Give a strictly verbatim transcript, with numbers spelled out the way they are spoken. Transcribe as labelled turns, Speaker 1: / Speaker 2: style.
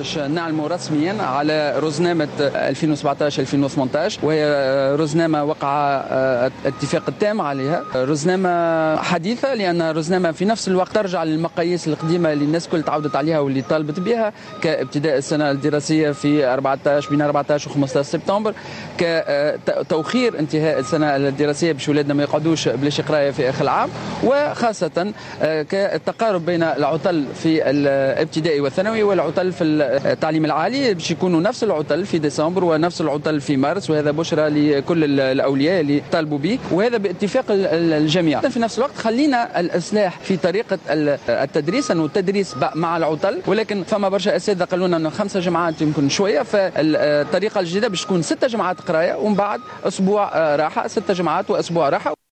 Speaker 1: باش نعلموا رسميا على رزنامة ألفين وسبعطاش ألفين وثمانطاش، وهي رزنامة وقع اتفاق التام عليها، رزنامة حديثة لأن رزنامة في نفس الوقت ترجع للمقاييس القديمة اللي الناس كل تعودت عليها واللي طالبت بها، كابتداء السنة الدراسية في أربعطاش بين أربعطاش وخمسطاش سبتمبر، كتوخير انتهاء السنة الدراسية باش ولادنا ما يقعدوش بلاش قراية في آخر العام، وخاصة كالتقارب بين العطل في الابتدائي والثانوي والعطل في التعليم العالي باش يكونوا نفس العطل في ديسمبر ونفس العطل في مارس، وهذا بشرى لكل الأولياء اللي طالبوا به، وهذا باتفاق الجميع. في نفس الوقت خلينا الإصلاح في طريقة التدريس، أنه التدريس مع العطل، ولكن فما برشا أساتذة قالوا لنا أنه خمسة جماعات يمكن شوية، فالطريقة الجديدة باش تكون ستة جماعات قراية ومن بعد أسبوع راحة، ستة جماعات وأسبوع راحة.